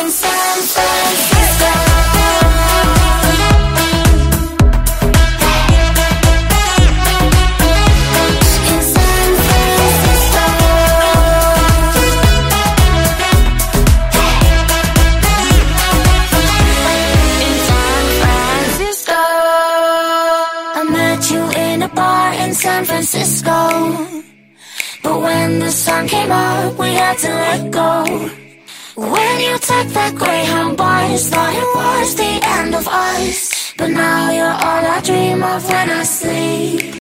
in San Francisco. In San Francisco. In San Francisco. I met you in a bar in San Francisco. But when the sun came up, we had to let go. When you took that Greyhound bus, thought it was the end of us. But now you're all I dream of when I sleep.